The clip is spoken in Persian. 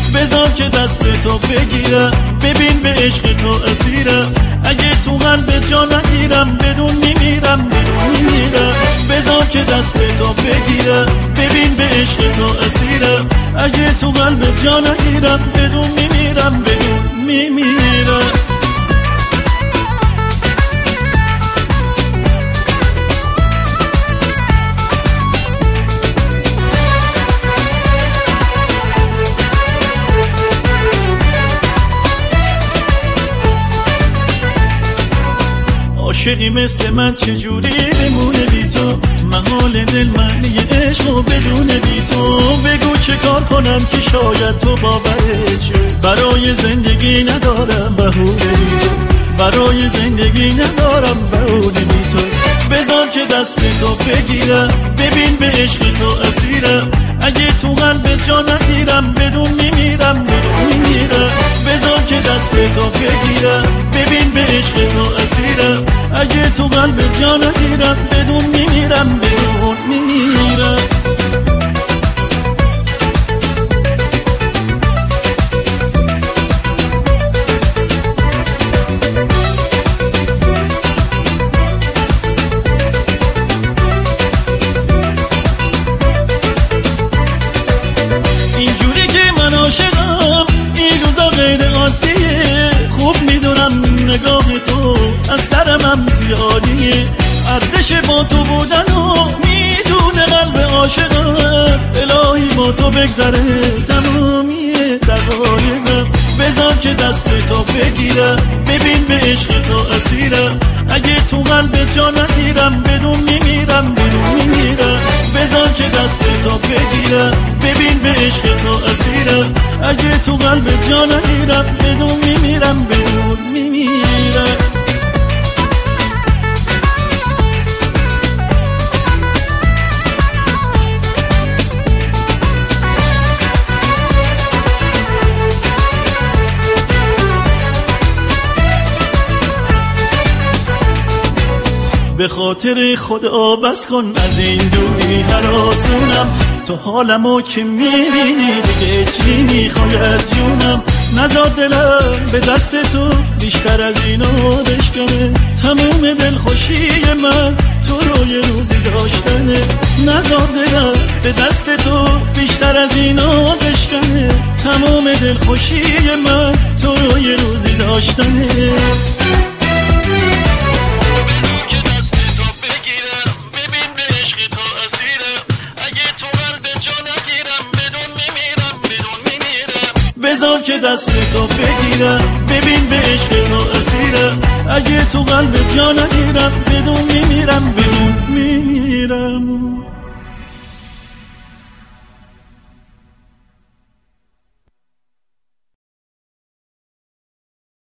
بذار که دست تو بگیرم، ببین به عشق تو اسیرم. اگه تو قلب جا نگیرم بدون میمیرم، بدون میمیرم. بذار که دست تو بگیرم، ببین به عشق تو اسیرم. اگه تو قلب جا نگیرم بدون میمیرم، بدون میمیرم. عاشقی مثل من چجوری بمونه بی تو؟ محال دل معنی عشق و بدون بی تو. بگو چه کار کنم که شاید تو باورت شه. برای زندگی ندارم بهونه بی تو، برای زندگی ندارم بهونه بی تو. بذار که دست تو بگیرم، ببین به عشق تو اسیرم. اگه تو قلب جا نگیرم بدون میمیرم، بدون میمیرم. بذار که دست تو بگیرم، ببین به عشق تو اسیرم. اگه تو قلب جا نگیرم بدون میمیرم، بدون میمیرم. اینجوری که من عاشقم این روزا غیر عادیه. خوب میدونم نگاه تو از سرمم زیادیه. ارزش با تو بودن و میدونه قلب عاشقم. الهی با تو بگذره تمامی دقایقم. بذار که دست تو بگیرم، ببین به عشق تو اسیرم. اگه تو قلب جا نگیرم بدون میمیرم، بدون میمیرم. بذار که دست تو بگیرم، ببین به عشق تو اسیرم. اگه تو قلب جا نگیرم بدون میمیرم، بدون میمیرم. به خاطر خدا بس کن از این دوری هراسونم. تو حالمو که میبینی دیگه چی میخواد جونم. نذار دلم به دست تو بیشتر از اینو بشکنه. تموم دلخوشی من تو رو یه روزی داشتنه. نذار دلم به دست تو بیشتر از اینو بشکنه. تموم دلخوشی من تو رو یه روزی داشتنه. بذار که دست تو بگیرم، ببین به عشق تو اسیرم. اگه تو قلب جا نگیرم بدون میمیرم، بدون میمیرم.